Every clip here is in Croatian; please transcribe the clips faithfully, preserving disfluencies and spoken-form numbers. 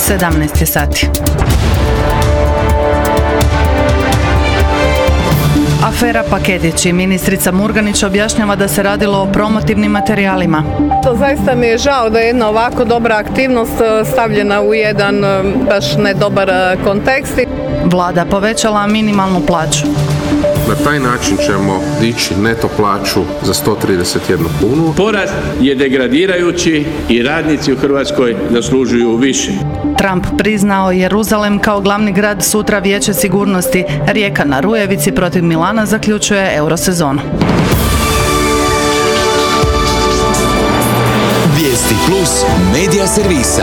sedamnaest je sati. Afera Paketići. Ministrica Murganić objašnjava da se radilo o promotivnim materijalima. To zaista mi je žao da je jedna ovako dobra aktivnost stavljena u jedan baš nedobar kontekst. Vlada povećala minimalnu plaću. Na taj način ćemo dići neto plaću za sto trideset jednu kunu. Porast je degradirajući i radnici u Hrvatskoj zaslužuju više. Trump priznao Jeruzalem kao glavni grad sutra Vijeće sigurnosti. Rijeka na Rujevici protiv Milana zaključuje eurosezonu. Vijesti plus medija servisa.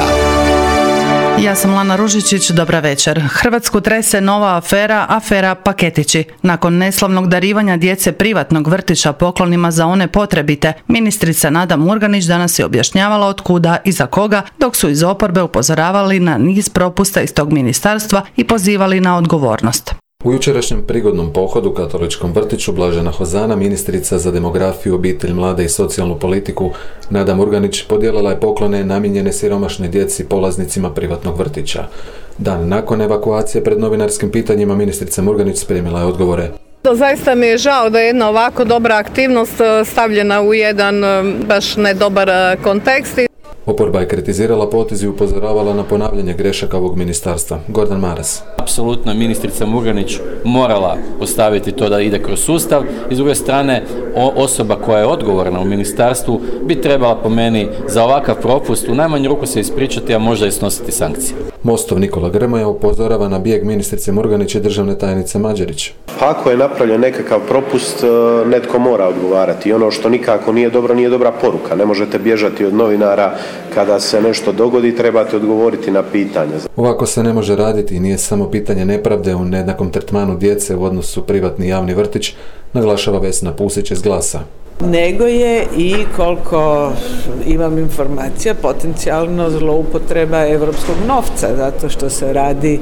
Ja sam Lana Ružičić, dobra večer. Hrvatsku trese nova afera, afera Paketići. Nakon neslavnog darivanja djece privatnog vrtića poklonima za one potrebite, ministrica Nada Murganić danas je objašnjavala od kuda i za koga, dok su iz oporbe upozoravali na niz propusta iz tog ministarstva i pozivali na odgovornost. U jučerašnjem prigodnom pohodu katoličkom vrtiću Blažena Hozana, ministrica za demografiju, obitelj, mlade i socijalnu politiku Nada Murganić podijelila je poklone namijenjene siromašnoj djeci polaznicima privatnog vrtića. Dan nakon evakuacije pred novinarskim pitanjima ministrica Murganić spremila je odgovore. To zaista mi je žao da je jedna ovako dobra aktivnost stavljena u jedan baš nedobar kontekst. Oporba je kritizirala potez i upozoravala na ponavljanje grešaka ovog ministarstva. Gordan Maras. Apsolutno ministrica Murganić morala postaviti to da ide kroz sustav i s druge strane osoba koja je odgovorna u ministarstvu bi trebala po meni za ovakav propust u najmanju ruku se ispričati, a možda i snositi sankcije. Mostov Nikola Grmoja upozorava na bijeg ministrice Murganić i državne tajnice Mađerić. Ako je napravljen nekakav propust, netko mora odgovarati. I ono što nikako nije dobro, nije dobra poruka. Ne možete bježati od novinara kada se nešto dogodi, trebate odgovoriti na pitanje. Ovako se ne može raditi i nije samo pitanje nepravde u nejednakom tretmanu djece u odnosu privatni i javni vrtić, naglašava Vesna Pusić iz Glasa. Nego je i, koliko imam informacija, potencijalno zloupotreba europskog novca, zato što se radi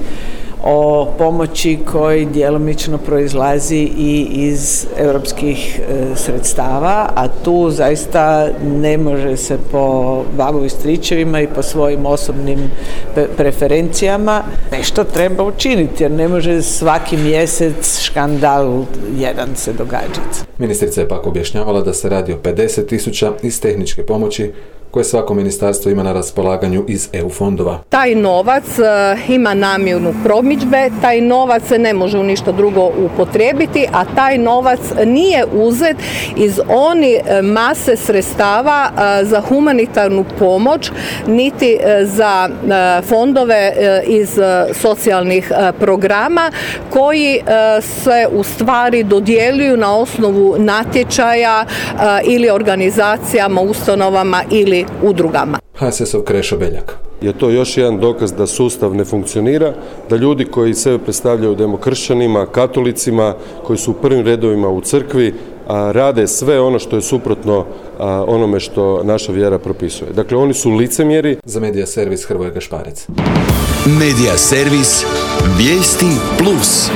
o pomoći koji djelomično proizlazi i iz europskih e, sredstava, a tu zaista ne može se po babu i stričevima i po svojim osobnim pe- preferencijama nešto treba učiniti, jer ne može svaki mjesec škandal jedan se događati. Ministrica je pak objašnjavala da se radi o pedeset tisuća iz tehničke pomoći koje svako ministarstvo ima na raspolaganju iz E U fondova. Taj novac uh, ima namjenu promidžbe, taj novac se ne može u ništa drugo upotrijebiti, a taj novac nije uzet iz oni mase sredstava uh, za humanitarnu pomoć, niti uh, za uh, fondove uh, iz uh, socijalnih uh, programa koji uh, se u stvari dodjeljuju na osnovu natječaja uh, ili organizacijama, ustanovama ili udrugama. H S S-ov Krešo Beljak. Je to još jedan dokaz da sustav ne funkcionira, da ljudi koji sebe predstavljaju demokršćanima, katolicima, koji su u prvim redovima u crkvi, a rade sve ono što je suprotno a, onome što naša vjera propisuje. Dakle, oni su licemjeri. Za Medija servis Hrvoje Gašparec. Medija servis Vijesti plus.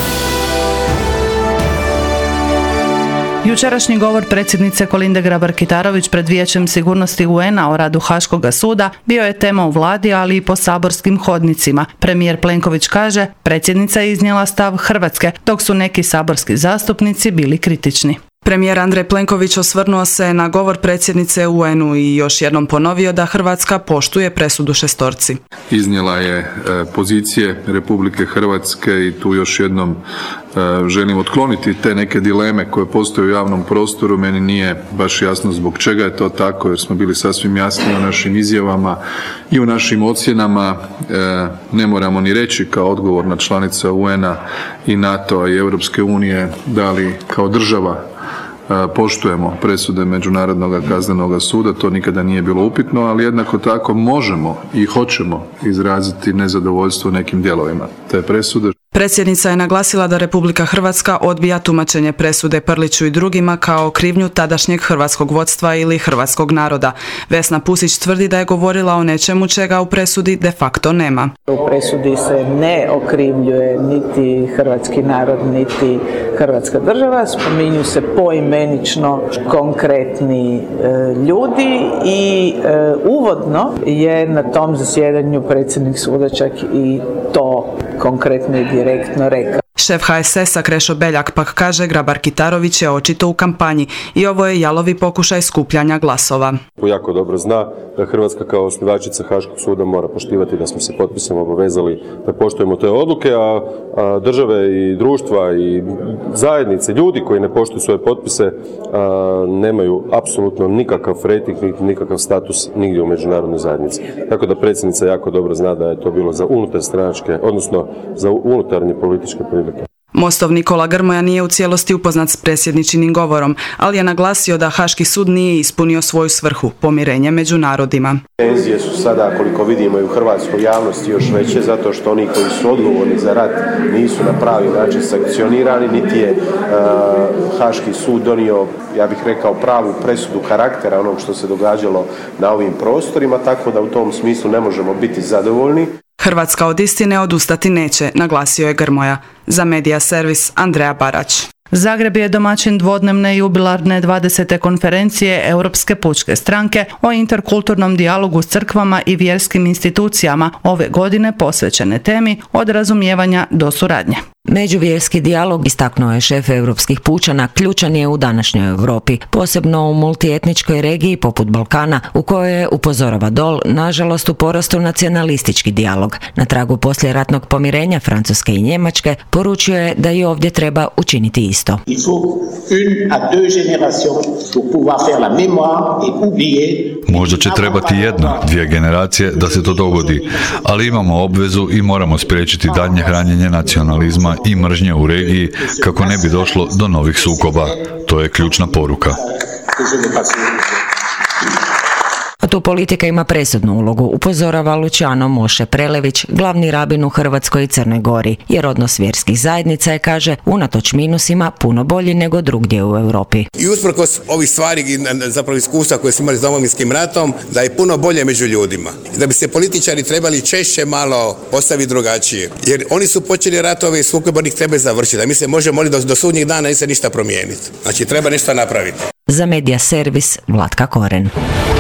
Jučerašnji govor predsjednice Kolinde Grabar-Kitarović pred Vijećem sigurnosti U N A o radu Haškoga suda bio je tema u vladi, ali i po saborskim hodnicima. Premijer Plenković kaže, predsjednica je iznijela stav Hrvatske, dok su neki saborski zastupnici bili kritični. Premijer Andrej Plenković osvrnuo se na govor predsjednice U N U i još jednom ponovio da Hrvatska poštuje presudu šestorci. Iznijela je pozicije Republike Hrvatske i tu još jednom želim otkloniti te neke dileme koje postoje u javnom prostoru. Meni nije baš jasno zbog čega je to tako, jer smo bili sasvim jasni u našim izjavama i u našim ocjenama. Ne moramo ni reći kao odgovorna članica U N A i NATO-a i Europske unije da li kao država poštujemo presude Međunarodnog kaznenog suda, to nikada nije bilo upitno, ali jednako tako možemo i hoćemo izraziti nezadovoljstvo nekim dijelovima te presude. Predsjednica je naglasila da Republika Hrvatska odbija tumačenje presude Prliću i drugima kao krivnju tadašnjeg hrvatskog vodstva ili hrvatskog naroda. Vesna Pusić tvrdi da je govorila o nečemu čega u presudi de facto nema. U presudi se ne okrivljuje niti hrvatski narod, niti hrvatska država, spominju se poimenično konkretni e, ljudi i e, uvodno je na tom zasjedanju predsjednik suda čak i to konkretno i direktno rekao. Šef ha es es a Krešo Beljak pak kaže Grabar-Kitarović je očito u kampanji i ovo je jalovi pokušaj skupljanja glasova. Jako dobro zna da Hrvatska kao osnivačica Haškog suda mora poštivati, da smo se potpisom obavezali da poštujemo te odluke, a, a države i društva i zajednice, ljudi koji ne poštuju svoje potpise a, nemaju apsolutno nikakav rejting, nikakav status nigdje u međunarodnoj zajednici. Tako da predsjednica jako dobro zna da je to bilo za unutar stranačke, odnosno za unutarnje političke prilike. Mostov Nikola Grmoja nije u cijelosti upoznat s predsjedničinim govorom, ali je naglasio da Haški sud nije ispunio svoju svrhu, pomirenje među narodima. Tenzije su sada, koliko vidimo, i u hrvatskoj javnosti još veće, zato što oni koji su odgovorni za rat nisu na pravi način sankcionirani, niti je uh, Haški sud donio, ja bih rekao, pravu presudu karaktera onog što se događalo na ovim prostorima, tako da u tom smislu ne možemo biti zadovoljni. Hrvatska od istine odustati neće, naglasio je Grmoja. Za Medija servis Andreja Barać. Zagreb je domaćin dvodnevne jubilarne dvadesete konferencije Europske pučke stranke o interkulturnom dijalogu s crkvama i vjerskim institucijama, ove godine posvećene temi od razumijevanja do suradnje. Međuvjerski dijalog, istaknuo je šef europskih pučana, ključan je u današnjoj Europi, posebno u multietničkoj regiji poput Balkana, u kojoj je, upozorava Dol, nažalost u porastu nacionalistički dijalog. Na tragu poslijeratnog pomirenja Francuske i Njemačke poručio je da i ovdje treba učiniti isto. Možda će trebati jedna, dvije generacije da se to dogodi, ali imamo obvezu i moramo spriječiti daljnje hranjenje nacionalizma i mržnje u regiji kako ne bi došlo do novih sukoba. To je ključna poruka. A tu politika ima presudnu ulogu, upozorava Luciano Moše Prelević, glavni rabin u Hrvatskoj i Crnoj Gori, jer odnos vjerskih zajednica je, kaže, unatoč minusima puno bolji nego drugdje u Europi. I usprkos ovih stvari, zapravo iskustva koje smo imali s Domovinskim ratom, da je puno bolje među ljudima. Da bi se političari trebali češće malo postaviti drugačije. Jer oni su počeli ratove i sukobe, njih treba završiti. A mi se možemo moliti do sudnjih dana i se ništa promijeniti. Znači treba nešto napraviti. Za Medija servis Vlatka Koren.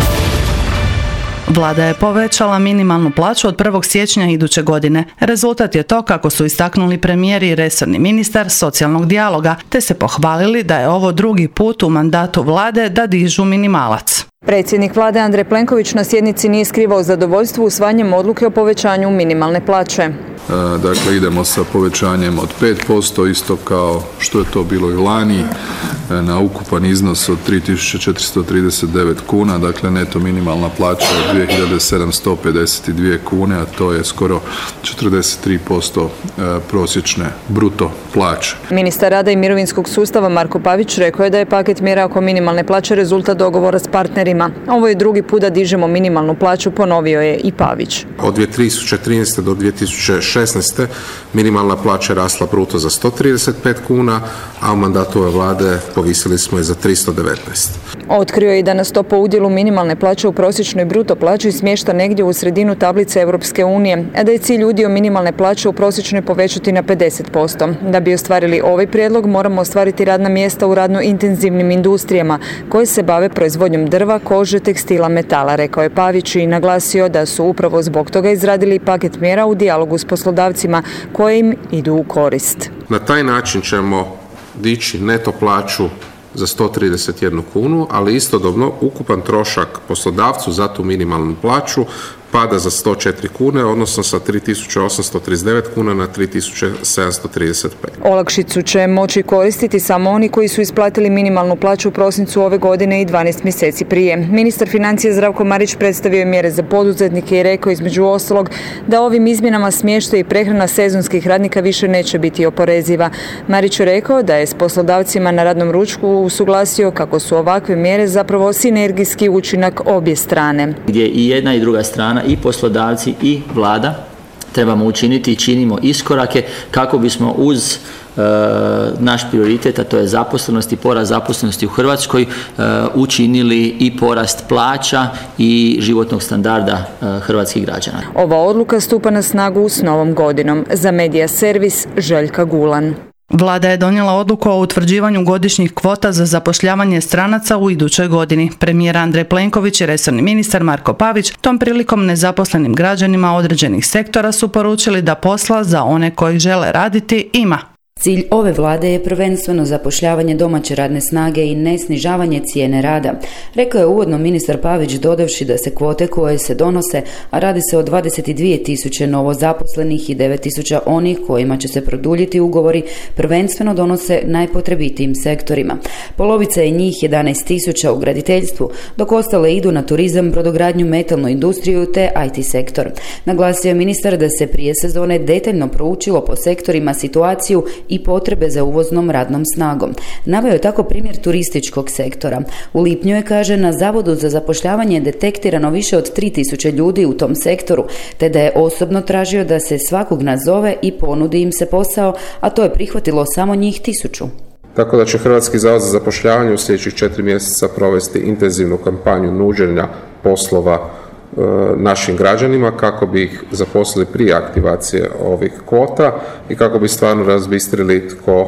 Vlada je povećala minimalnu plaću od prvog siječnja iduće godine. Rezultat je to, kako su istaknuli premijer i resorni ministar socijalnog dijaloga, te se pohvalili da je ovo drugi put u mandatu vlade da dižu minimalac. Predsjednik vlade Andrej Plenković na sjednici nije skrivao zadovoljstvo usvajanjem odluke o povećanju minimalne plaće. Dakle, idemo sa povećanjem od pet posto, isto kao što je to bilo i lani, na ukupan iznos od tri tisuće četiristo trideset devet kuna, dakle neto minimalna plaća od dvije hiljade sedamsto pedeset dvije kune, a to je skoro četrdeset tri posto prosječne bruto plaće. Ministar rada i mirovinskog sustava Marko Pavić rekao je da je paket mjera oko minimalne plaće rezultat dogovora s partnerima. Ovo je drugi put da dižemo minimalnu plaću, ponovio je i Pavić. Od dvije tisuće trinaeste do dvije tisuće šesnaeste minimalna plaća je rasla bruto za sto trideset pet kuna, a u mandatu ove vlade povisili smo je za tristo devetnaest. Otkrio je i da na stopa udjelu minimalne plaće u prosječnoj bruto plaći smješta negdje u sredinu tablice Europske unije, a da je cilj udio minimalne plaće u prosječnoj povećati na pedeset posto. Da bi ostvarili ovaj prijedlog, moramo ostvariti radna mjesta u radno intenzivnim industrijama koje se bave proizvodnjom drva, kože, tekstila, metala, rekao je Pavić i naglasio da su upravo zbog toga izradili paket mjera u dijalogu s poslodavcima koje im idu u korist. Na taj način ćemo dići neto plaću za sto trideset jednu kunu, ali istodobno ukupan trošak poslodavcu za tu minimalnu plaću pada za sto četiri kune, odnosno sa tri tisuće osamsto trideset devet kuna na tri tisuće sedamsto trideset pet. Olakšicu će moći koristiti samo oni koji su isplatili minimalnu plaću u prosincu ove godine i dvanaest mjeseci prije. Ministar financija Zdravko Marić predstavio je mjere za poduzetnike i rekao između ostalog da ovim izmjenama smještaj i prehrana sezonskih radnika više neće biti oporeziva. Marić je rekao da je s poslodavcima na radnom ručku usuglasio kako su ovakve mjere zapravo sinergijski učinak obje strane. Gdje i jedna i druga strana, i poslodavci i vlada, trebamo učiniti i činimo iskorake kako bismo uz e, naš prioritet, a to je zaposlenost i porast zaposlenosti u Hrvatskoj, e, učinili i porast plaća i životnog standarda e, hrvatskih građana. Ova odluka stupa na snagu s novom godinom. Za Medija servis Željka Gulan. Vlada je donijela odluku o utvrđivanju godišnjih kvota za zapošljavanje stranaca u idućoj godini. Premijer Andrej Plenković i resorni ministar Marko Pavić tom prilikom nezaposlenim građanima određenih sektora su poručili da posla za one koji žele raditi ima. Cilj ove vlade je prvenstveno zapošljavanje domaće radne snage i ne snižavanje cijene rada, rekao je uvodno ministar Pavić, dodavši da se kvote koje se donose, a radi se o dvadeset dvije tisuće novozaposlenih i devet tisuća onih kojima će se produljiti ugovori, prvenstveno donose najpotrebitijim sektorima. Polovica je njih jedanaest tisuća u graditeljstvu, dok ostale idu na turizam, brodogradnju, metalnu industriju te I T sektor. Naglasio je ministar da se prije sezone detaljno proučilo po sektorima situaciju i potrebe za uvoznom radnom snagom. Naveo je tako primjer turističkog sektora. U lipnju je, kaže, na Zavodu za zapošljavanje detektirano više od tri tisuće ljudi u tom sektoru, te da je osobno tražio da se svakog nazove i ponudi im se posao, a to je prihvatilo samo njih tisuću. Tako da će Hrvatski zavod za zapošljavanje u sljedećih četiri mjeseca provesti intenzivnu kampanju nuđenja poslova našim građanima kako bi ih zaposlili prije aktivacije ovih kvota i kako bi stvarno razbistrili tko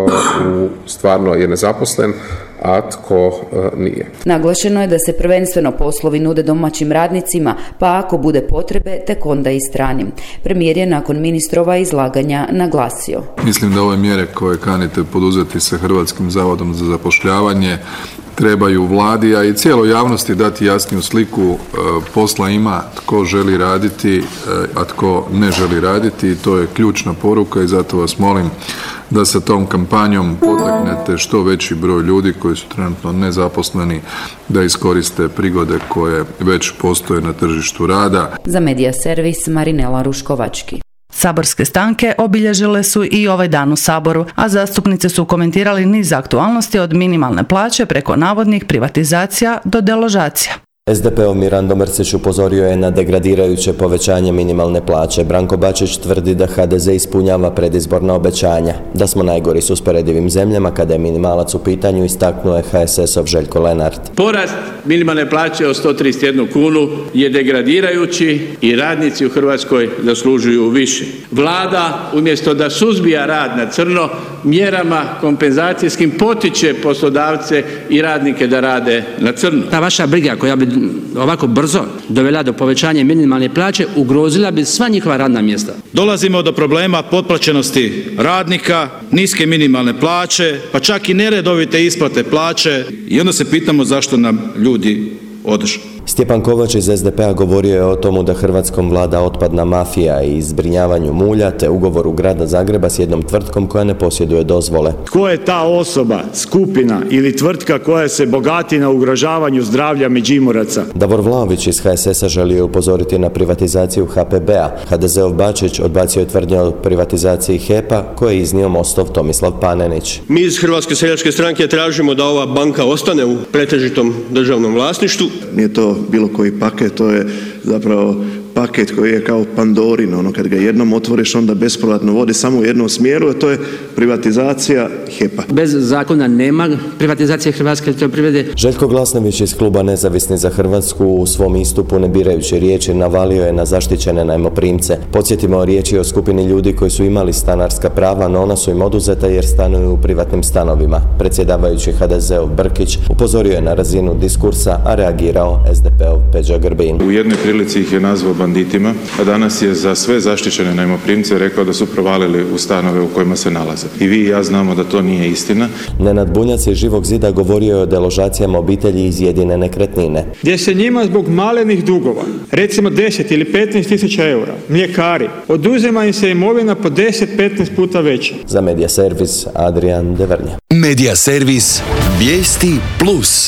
uh, stvarno je nezaposlen, a tko uh, nije. Naglašeno je da se prvenstveno poslovi nude domaćim radnicima, pa ako bude potrebe, tek onda i stranim. Premijer je nakon ministrova izlaganja naglasio. Mislim da ove mjere koje kanite poduzeti sa Hrvatskim zavodom za zapošljavanje trebaju vladi, a i cijeloj javnosti dati jasniju sliku e, posla ima tko želi raditi, e, a tko ne želi raditi, i to je ključna poruka i zato vas molim da sa tom kampanjom potaknete što veći broj ljudi koji su trenutno nezaposleni da iskoriste prigode koje već postoje na tržištu rada. Za Medija servis Marinela Ruškovački. Saborske stanke obilježile su i ovaj dan u Saboru, a zastupnici su komentirali niz aktualnosti od minimalne plaće preko navodnih privatizacija do deložacija. S D P-ov Mirando Mrsić upozorio je na degradirajuće povećanje minimalne plaće. Branko Bačić tvrdi da H D Z ispunjava predizborna obećanja. Da smo najgori s usporedivim zemljama kada je minimalac u pitanju, istaknuo je H S S-ov Željko Lenart. Porast minimalne plaće od sto trideset jednu kunu je degradirajući i radnici u Hrvatskoj zaslužuju više. Vlada umjesto da suzbija rad na crno, mjerama kompenzacijskim potiče poslodavce i radnike da rade na crno. Ta vaša briga koja bi ovako brzo dovela do povećanja minimalne plaće, ugrozila bi sva njihova radna mjesta. Dolazimo do problema potplaćenosti radnika, niske minimalne plaće, pa čak i neredovite isplate plaće, i onda se pitamo zašto nam ljudi odoše. Stjepan Kovač iz S D P-a govorio je o tomu da Hrvatskom vlada otpadna mafija i zbrinjavanju mulja, te ugovoru grada Zagreba s jednom tvrtkom koja ne posjeduje dozvole. Tko je ta osoba, skupina ili tvrtka koja se bogati na ugrožavanju zdravlja Međimuraca? Davor Vlaović iz H S S-a želio upozoriti na privatizaciju H P B-a. H D Z-ov Bačić odbacio je tvrdnje o privatizaciji H E P-a koje je iznio Mostov Tomislav Panenić. Mi iz Hrvatske seljačke stranke tražimo da ova banka ostane u pretežitom državnom vlasništvu. Nije to bilo koji paket, to je zapravo paket koji je kao Pandorin, ono kad ga jednom otvoriš onda bespovratno vodi samo u jednom smjeru, a to je privatizacija H E P-a. Bez zakona nema privatizacije Hrvatske elektroprivrede. Željko Glasnović iz kluba Nezavisni za Hrvatsku u svom istupu ne birajući riječi navalio je na zaštićene najmoprimce. Podsjetimo, riječi o skupini ljudi koji su imali stanarska prava, no ona su im oduzeta jer stanuju u privatnim stanovima. Predsjedavajući H D Z-ov Brkić upozorio je na razinu diskursa, a reagirao S D P-ov Peđa Grbin. U jednoj prilici ih je nazvao banditima, a danas je za sve zaštićene najmoprimce rekao da su provalili u stanove u kojima se nalaze. I vi i ja znamo da to nije istina. Nenad Bunjac iz Živog zida govorio je o deložacijama obitelji iz jedine nekretnine. Gdje se njima zbog malenih dugova, recimo deset ili petnaest tisuća eura, mljekari, oduzima im se imovina po deset do petnaest puta veća. Za Medija servis Adrian Devrnja. Medija servis Vijesti plus.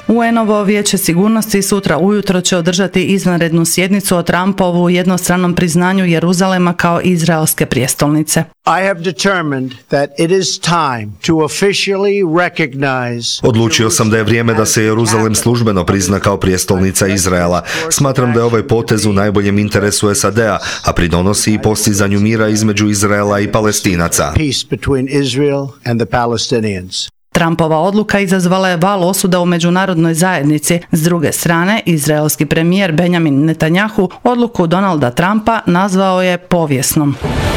U en-ovo Vijeće sigurnosti sutra ujutro će održati izvanrednu sjednicu o Trumpovu jednostranom priznanju Jeruzalema kao izraelske prijestolnice. I have determined that it is time to officially recognize. Odlučio sam da je vrijeme da se Jeruzalem službeno prizna kao prijestolnica Izraela. Smatram da je ovaj potez u najboljem interesu es a de a, a pridonosi i postizanju mira između Izraela i Palestinaca. Peace between Israel and the Palestinians. Trumpova odluka izazvala je val osuda u međunarodnoj zajednici. S druge strane, izraelski premijer Benjamin Netanjahu odluku Donalda Trumpa nazvao je povijesnom.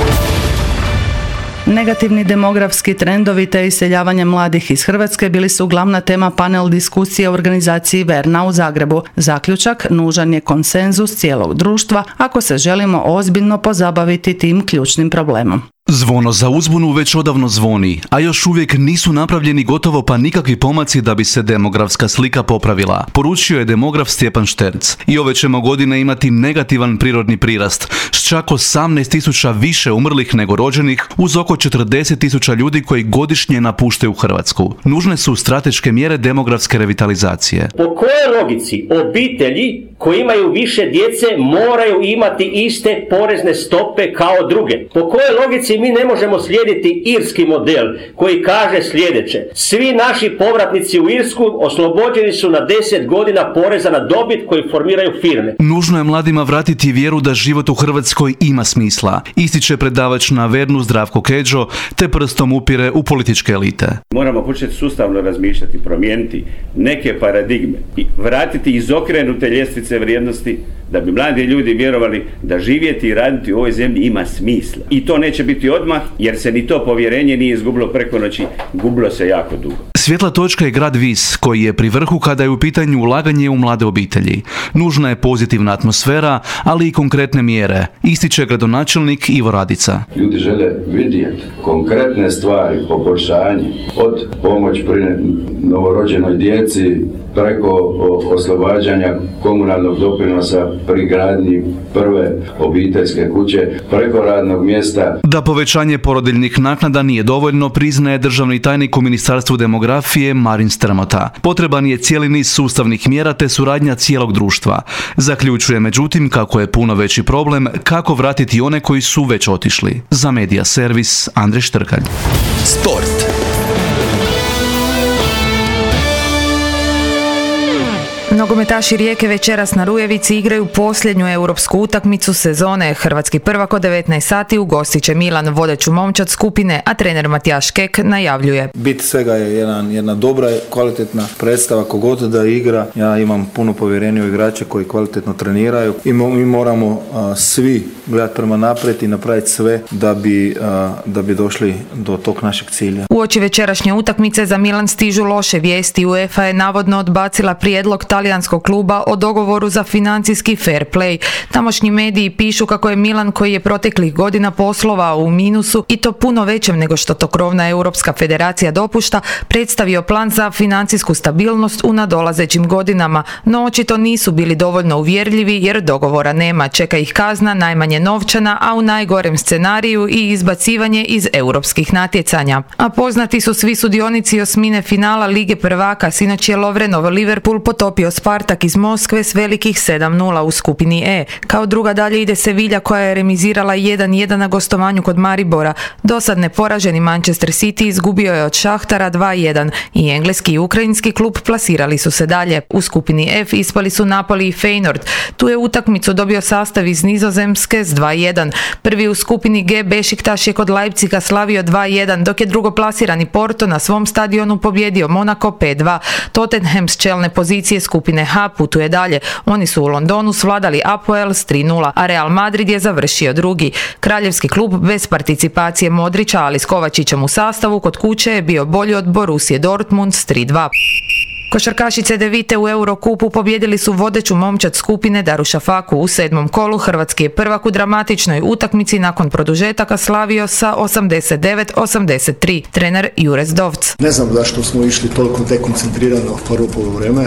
Negativni demografski trendovi te iseljavanje mladih iz Hrvatske bili su glavna tema panel diskusije u organizaciji Verna u Zagrebu. Zaključak: nužan je konsenzus cijelog društva ako se želimo ozbiljno pozabaviti tim ključnim problemom. Zvono za uzbunu već odavno zvoni, a još uvijek nisu napravljeni gotovo pa nikakvi pomaci da bi se demografska slika popravila, poručio je demograf Stjepan Šterc. I ove ćemo godine imati negativan prirodni prirast, s čak osamnaest tisuća više umrlih nego rođenih, uz oko četrdeset tisuća ljudi koji godišnje napuštaju Hrvatsku. Nužne su strateške mjere demografske revitalizacije. Po kojoj logici obitelji koji imaju više djece moraju imati iste porezne stope kao druge? Po kojoj logici mi ne možemo slijediti irski model koji kaže sljedeće: svi naši povratnici u Irsku oslobođeni su na deset godina poreza na dobit koji formiraju firme. Nužno je mladima vratiti vjeru da život u Hrvatskoj ima smisla, ističe predavač na Vernu Zdravko Kedžo, te prstom upire u političke elite. Moramo početi sustavno razmišljati, promijeniti neke paradigme i vratiti izokrenute ljestvice vrijednosti da bi mladi ljudi vjerovali da živjeti i raditi u ovoj zemlji ima smisla. I to neće biti odmah, jer se ni to povjerenje nije izgubilo preko noći, gubilo se jako dugo. Svjetla točka je grad Vis, koji je pri vrhu kada je u pitanju ulaganje u mlade obitelji. Nužna je pozitivna atmosfera, ali i konkretne mjere, ističe gradonačelnik Ivo Radica. Ljudi žele vidjeti konkretne stvari, poboljšanje, od pomoć pri novorođenoj djeci, preko oslobađanja komunalnog doprinosa pri gradnji prve obiteljske kuće, preko radnog mjesta. Da povećanje porodiljnih naknada nije dovoljno, priznaje državni tajnik u Ministarstvu demografije Marin Strmota. Potreban je cijeli niz sustavnih mjera te suradnja cijelog društva. Zaključuje međutim kako je puno veći problem kako vratiti one koji su već otišli. Za Medija servis Andrej Štrkalj. Sport. Nogometaši Rijeke večeras na Rujevici igraju posljednju europsku utakmicu sezone. Hrvatski prvak od devetnaest sati ugostit će Milan, vodeću momčad skupine, a trener Matijaš Kek najavljuje: bit svega je jedan, jedna dobra, kvalitetna predstava, kogod da igra. Ja imam puno povjerenja u igrače koji kvalitetno treniraju i mi moramo a, svi gledati prema naprijed i napraviti sve da bi, a, da bi došli do tog našeg cilja. Uoči večerašnje utakmice za Milan stižu loše vijesti. UEFA je navodno odbacila prijedlog talijanskog kluba o dogovoru za financijski fair play. Tamošnji mediji pišu kako je Milan, koji je proteklih godina poslovao u minusu i to puno većem nego što to krovna Europska federacija dopušta, predstavio plan za financijsku stabilnost u nadolazećim godinama, no očito nisu bili dovoljno uvjerljivi jer dogovora nema. Čeka ih kazna, najmanje novčana, a u najgorem scenariju i izbacivanje iz europskih natjecanja. A poznati su svi sudionici osmine finala Lige prvaka. Sinoć je Lovrenov Liverpool potopio Spartak iz Moskve s velikih sedam nula u skupini E. Kao druga dalje ide Sevilla, koja je remizirala jedan jedan na gostovanju kod Maribora. Dosad neporaženi Manchester City izgubio je od Šahtara dva jedan i engleski i ukrajinski klub plasirali su se dalje. U skupini F ispali su Napoli i Feyenoord. Tu je utakmicu dobio sastav iz Nizozemske s dva jedan. Prvi u skupini G Bešiktaš je kod Leipziga slavio dva jedan, dok je drugoplasirani Porto na svom stadionu pobjedio Monako pet dva. Tottenham s čelne pozicije skupine H putuje dalje. Oni su u Londonu svladali Apoel s tri nula, a Real Madrid je završio drugi. Kraljevski klub bez participacije Modrića, ali s Kovačićem u sastavu kod kuće je bio bolji od Borusije Dortmund s tri dva. Košarkaši Cedevite u Eurokupu pobjedili su vodeću momčad skupine Darušafaku u sedmom kolu. Hrvatski je prvak u dramatičnoj utakmici nakon produžetaka slavio sa osamdeset devet osamdeset tri. Trener Jure Zdovc: ne znam zašto smo išli toliko dekoncentrirano u prvo poluvreme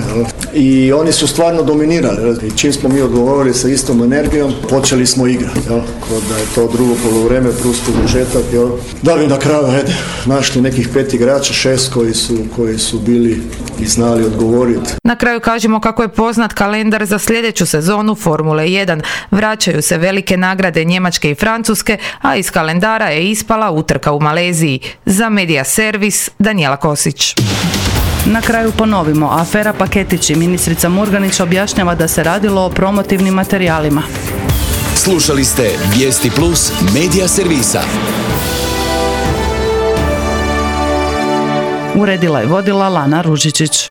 i oni su stvarno dominirali. I čim smo mi odgovorili sa istom energijom, počeli smo igrati. Kod da je to drugo poluvreme plus produžetak, da bi na kraju ajde, našli nekih pet igrača, šest koji su, koji su bili i znali znali odgovoriti. Na kraju kažemo kako je poznat kalendar za sljedeću sezonu Formule jedan. Vraćaju se velike nagrade Njemačke i Francuske, a iz kalendara je ispala utrka u Maleziji. Za Medija Servis, Danijela Kosić. Na kraju ponovimo, afera Paketići. Ministrica Murganić objašnjava da se radilo o promotivnim materijalima. Slušali ste Vijesti Plus Medija Servisa. Uredila je vodila Lana Ružičić.